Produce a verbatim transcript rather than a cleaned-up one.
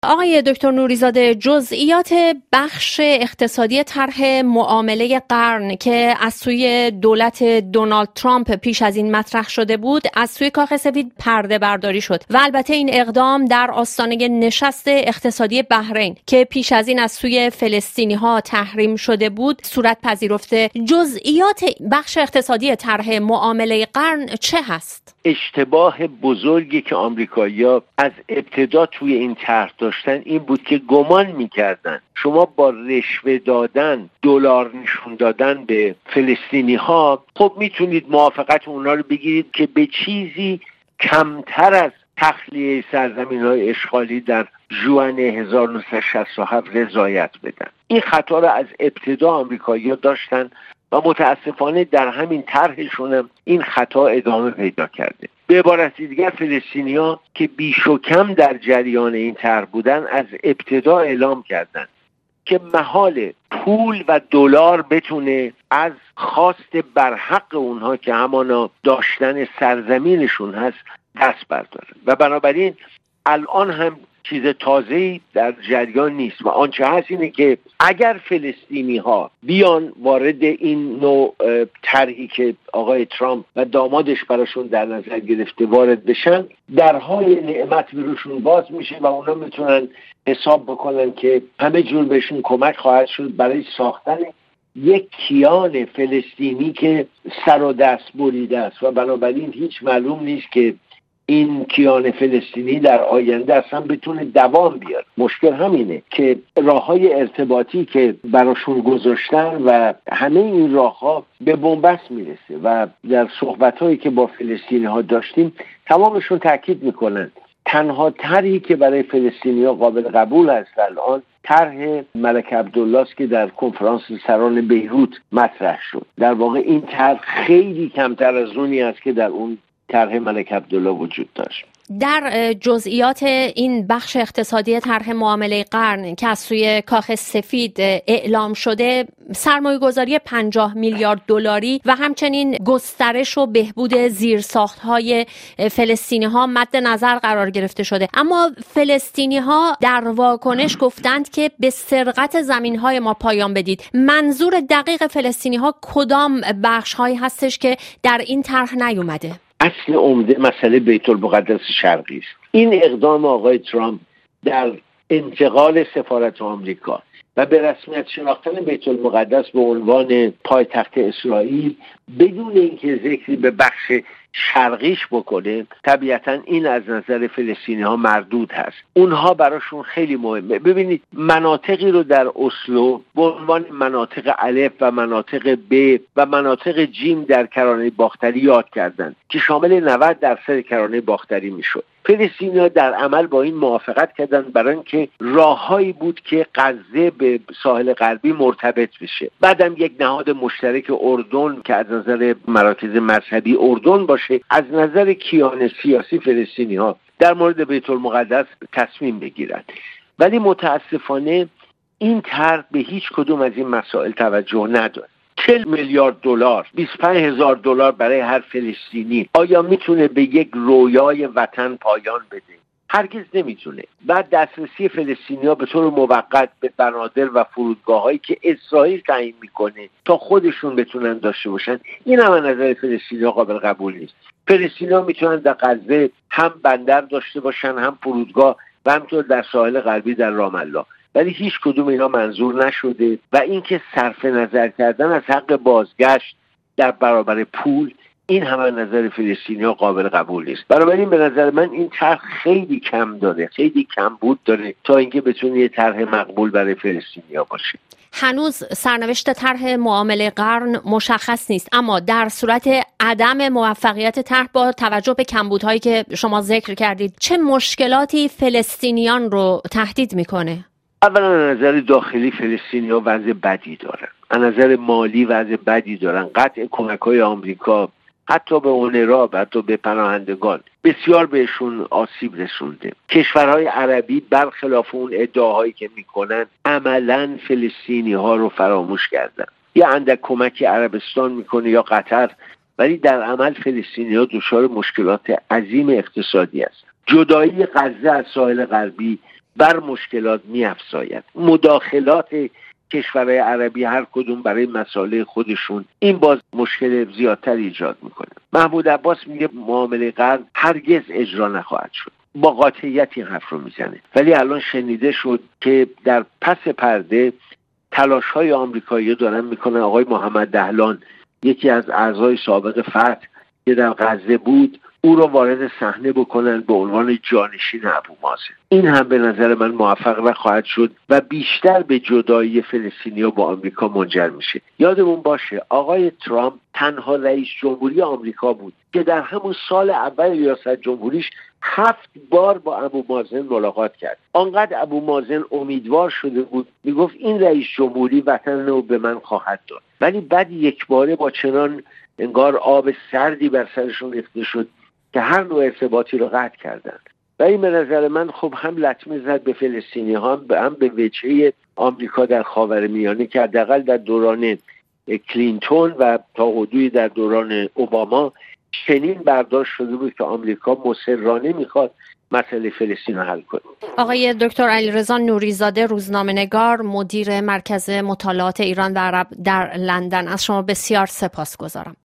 آقای دکتر نوری‌زاده، جزئیات بخش اقتصادی طرح معامله قرن که از سوی دولت دونالد ترامپ پیش از این مطرح شده بود از سوی کاخ سفید پرده برداری شد و البته این اقدام در آستانه نشست اقتصادی بحرین که پیش از این از سوی فلسطینی ها تحریم شده بود صورت پذیرفته. جزئیات بخش اقتصادی طرح معامله قرن چه هست؟ اشتباه بزرگی که آمریکایی‌ها از ابتدا توی این طرح داشتن این بود که گمان می‌کردن شما با رشوه دادن، دلار نشون دادن به فلسطینی‌ها خب میتونید موافقت اونا رو بگیرید که به چیزی کمتر از تخلیه سرزمین‌های اشغالی در ژوئن هزار و نهصد و شصت و هفت رضایت بدن. این خطا رو از ابتدا آمریکایی‌ها داشتن و متاسفانه در همین طرحشون هم این خطا ادامه پیدا کرده. به عبارت دیگر فلسطینی‌ها که بیش و کم در جریان این طرح بودن از ابتدا اعلام کردند که محال پول و دلار بتونه از خواست برحق اونها که همانا داشتن سرزمینشون هست دست برداره و بنابراین الان هم چیز تازه‌ای در جریان نیست و آنچه هست اینه که اگر فلسطینی ها بیان وارد این نوع طرحی که آقای ترامپ و دامادش براشون در نظر گرفته وارد بشن، درهای نعمت بروشون باز میشه و اونا میتونن حساب بکنن که همه جور بهشون کمک خواهد شد برای ساختن یک کیان فلسطینی که سر و دست بریده است و بنابراین هیچ معلوم نیست که این کیان فلسطینی در آینده اصلا بتونه دوام بیاره. مشکل همینه که راههای ارتباطی که براشون گذاشتن و همه این راهها به بنبست میرسه و در صحبتهایی که با فلسطینی ها داشتیم تمامشون تاکید میکنن تنها طرحی که برای فلسطینی ها قابل قبول است الان طرح ملک عبدالله است که در کنفرانس سران بیروت مطرح شد. در واقع این طرح خیلی کمتر از اونی است که در اون طرح ملک عبدالله وجود داشت. در جزئیات این بخش اقتصادی طرح معامله قرن که از سوی کاخ سفید اعلام شده سرمایه‌گذاری پنجاه میلیارد دلاری و همچنین گسترش و بهبود زیرساخت‌های فلسطینی‌ها مد نظر قرار گرفته شده، اما فلسطینی‌ها در واکنش گفتند که به سرقت زمین‌های ما پایان بدید. منظور دقیق فلسطینی‌ها کدام بخش‌هایی هستش که در این طرح نیومده؟ اصل عمده مسئله بیت المقدس شرقی است. این اقدام آقای ترامپ در انتقال سفارت آمریکا و به رسمیت شناختن بیت المقدس به عنوان پایتخت اسرائیل بدون اینکه ذکری به بخش شرقیش بکنه طبیعتا این از نظر فلسطینی ها مردود هست. اونها براشون خیلی مهمه. ببینید مناطقی رو در اسلو به عنوان مناطق الف و مناطق ب و مناطق جیم در کرانه باختری یاد کردند که شامل نود درصد کرانه باختری میشد. فلسطینی‌ها در عمل با این موافقت کردند برای اینکه راههایی بود که غزه به ساحل غربی مرتبط بشه. بعدم یک نهاد مشترک اردن که از نظر مراکز مذهبی اردن باشه، از نظر کیان سیاسی فلسطینی‌ها در مورد بیت المقدس تصمیم بگیرند. ولی متاسفانه این طرح به هیچ کدوم از این مسائل توجه نداره. چهل میلیارد دلار، بیست و پنج هزار دلار برای هر فلسطینی آیا میتونه به یک رویای وطن پایان بده؟ هرگز نمیتونه. بعد دسترسی فلسطینی‌ها به طور موقت به بنادر و فرودگاه‌هایی که اسرائیل تعیین میکنه تا خودشون بتونن داشته باشن، این هم از نظر فلسطینی‌ها قابل قبول نیست. فلسطینی‌ها میتونن در غزه هم بندر داشته باشن، هم فرودگاه و همینطور در ساحل غربی در رام الله، ولی هیچ کدوم اینا منظور نشده و اینکه صرف نظر کردن از حق بازگشت در برابر پول این هم از نظر فلسطینی‌ها قابل قبول نیست. بنابراین به نظر من این طرح خیلی کم داره، خیلی کم بود داره تا اینکه بتونه یه طرح مقبول برای فلسطینی‌ها باشه. هنوز سرنوشت طرح معامله قرن مشخص نیست، اما در صورت عدم موفقیت طرح با توجه به کمبودهایی که شما ذکر کردید چه مشکلاتی فلسطینیان رو تهدید میکنه؟ اولا از نظر داخلی فلسطینی‌ها وضع بدی دارن، از نظر مالی وضع بدی دارن. قطع کمک‌های آمریکا حتی به اونروا و حتی به پناهندگان بسیار بهشون آسیب رسونده. کشورهای عربی برخلاف اون ادعاهایی که میکنن عملاً فلسطینی‌ها رو فراموش کردن. یا اندک کمکی عربستان میکنه یا قطر، ولی در عمل فلسطینی‌ها دچار مشکلات عظیم اقتصادی است. جدایی غزه از ساحل غربی بر مشکلات می‌افزاید. مداخلات کشورهای عربی هر کدوم برای مسائل خودشون این باز مشکل زیادتر ایجاد میکنه. محمود عباس میگه معامله غرب هرگز اجرا نخواهد شد. با قاطعیت این حرف رو میزنه. ولی الان شنیده شد که در پس پرده تلاش‌های آمریکایی‌ها دارن میکنن آقای محمد دهلان، یکی از اعضای سابق فتح که در غزه بود، او رو وارد صحنه بکنن به عنوان جانشین ابو مازن. این هم به نظر من موفق نخواهد شد و بیشتر به جدایی فلسطینیا با آمریکا منجر میشه. یادمون باشه آقای ترامپ تنها رئیس جمهوری آمریکا بود که در همون سال اول ریاست جمهوریش هفت بار با ابو مازن ملاقات کرد. آنقدر ابو مازن امیدوار شده بود، میگفت این رئیس جمهوری وطن رو به من خواهد داد. ولی بعد یک باره با چنان انگار آب سردی بر سرشون ریخته شد که هر نوع ارتباطی رو قطع کردن. و این به نظر من خب هم لطمه زد به فلسطینی ها، هم به وجهه آمریکا در خاورمیانه که حداقل در دوران کلینتون و تا حدودی در دوران اوباما چنین برداشت شده بود که آمریکا مصرانه میخواد مسئله فلسطین رو حل کنه. آقای دکتر علیرضا نوریزاده، روزنامه‌نگار، مدیر مرکز مطالعات ایران و عرب در لندن، از شما بسیار سپاسگزارم.